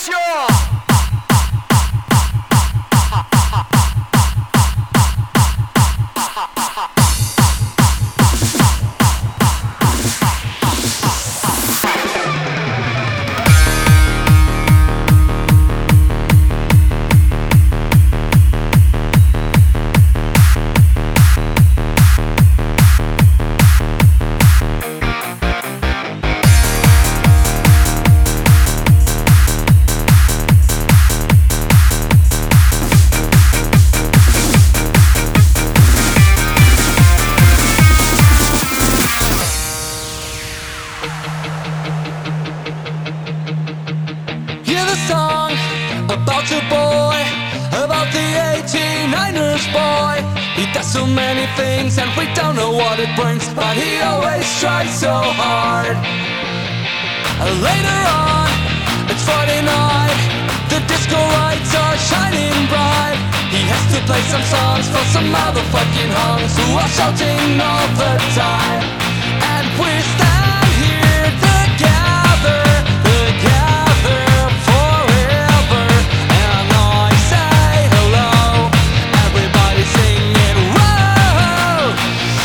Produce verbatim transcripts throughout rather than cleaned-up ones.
silencieux. Hear the song about your boy, about the eighty-niners boy. He does so many things and we don't know what it brings, but he always tries so hard. Later on, it's Friday night, the disco lights are shining bright. He has to play some songs for some motherfucking hunks who are shouting all the time. And we stand here together, together forever. And I say hello, everybody singing whoa.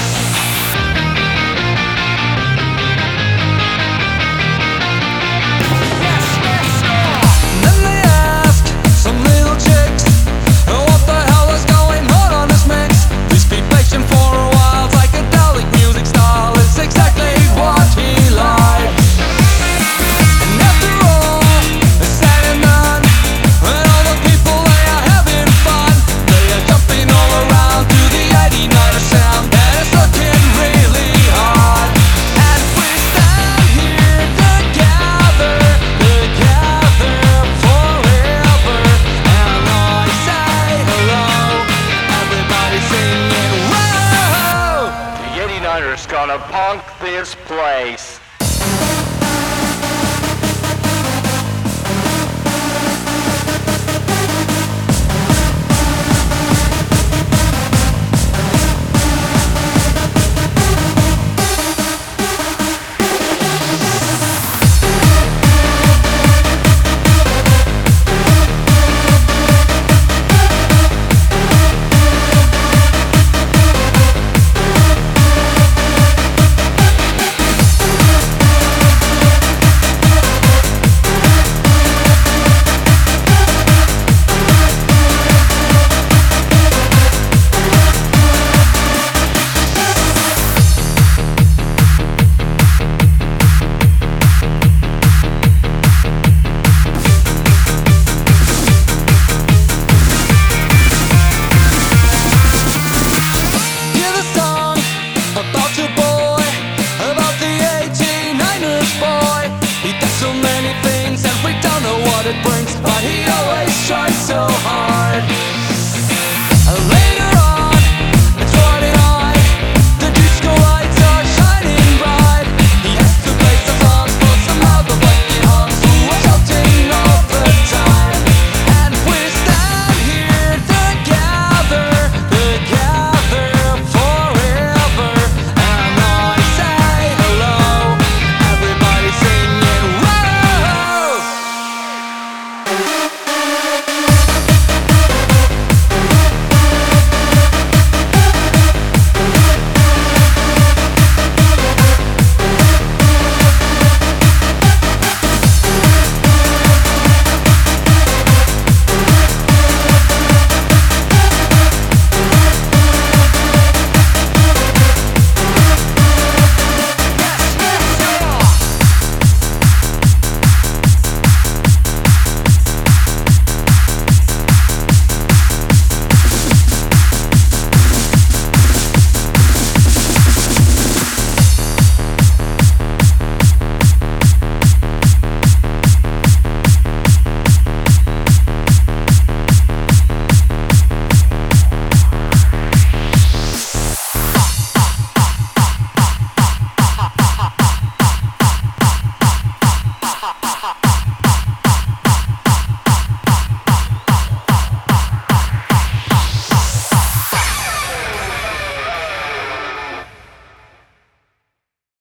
Yes, yes, sir. Then they ask some little chicks, "Oh, what the hell is going on on this mix? Please be patient for a while, psychedelic music style is exactly what he likes." And after all is said and done, when all the people they are having fun, they are jumping all around to the eighty-niner sound that is looking really hot. And we stand here together, together forever. And I say hello, everybody singing whoa. The eighty-niners gonna punk this place.